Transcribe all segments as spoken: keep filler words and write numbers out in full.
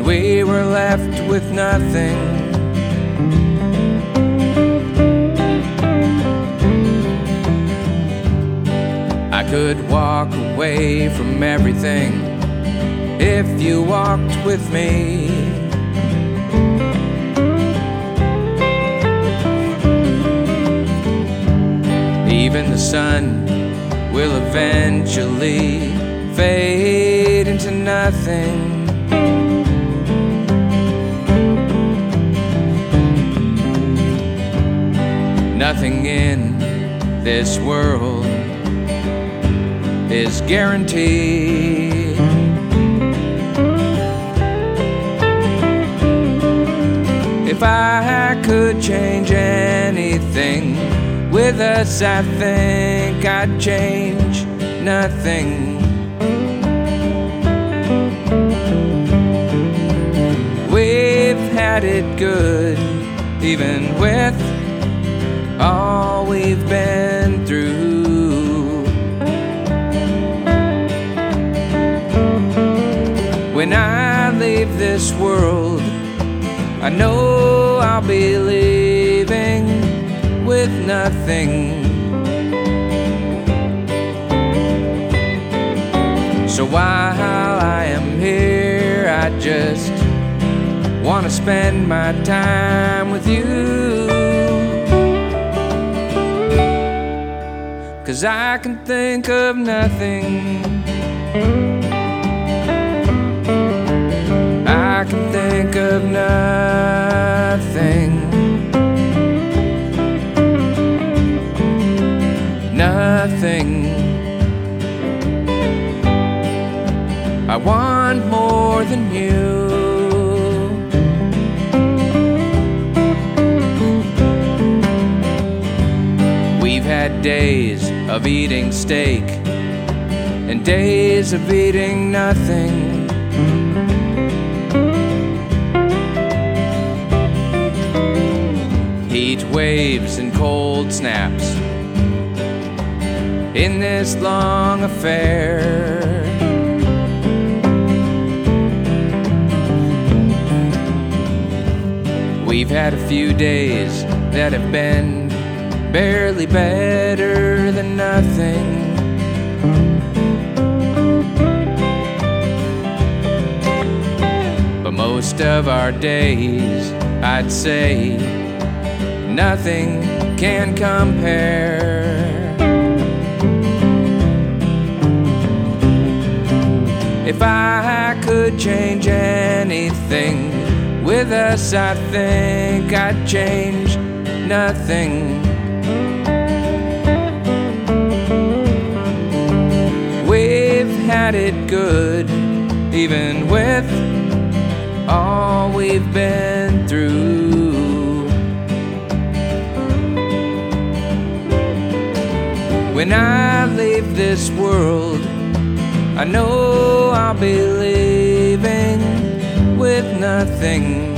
we were left with nothing. I could walk away from everything if you walked with me. Even the sun will eventually fade into nothing. Nothing in this world is guaranteed. If I could change anything with us, I think I'd change nothing. We've had it good, even with all we've been through. When I leave this world, I know I'll be leaving with nothing. So while I am here, I just want to spend my time with you. 'Cause I can think of nothing. I can think of nothing. Nothing. I want more than you. We've had days of eating steak and days of eating nothing. Heat waves and cold snaps in this long affair. We've had a few days that have been barely better than nothing. But most of our days, I'd say, nothing can compare. If I could change anything with us, I think I'd change nothing. We've had it good, even with all we've been through. When I leave this world, I know I'll be leaving with nothing.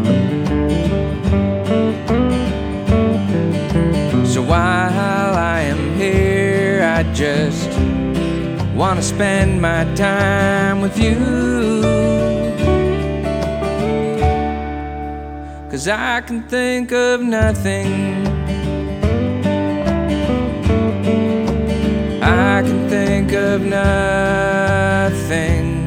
So while I am here, I just want to spend my time with you. 'Cause I can think of nothing. I can think of nothing.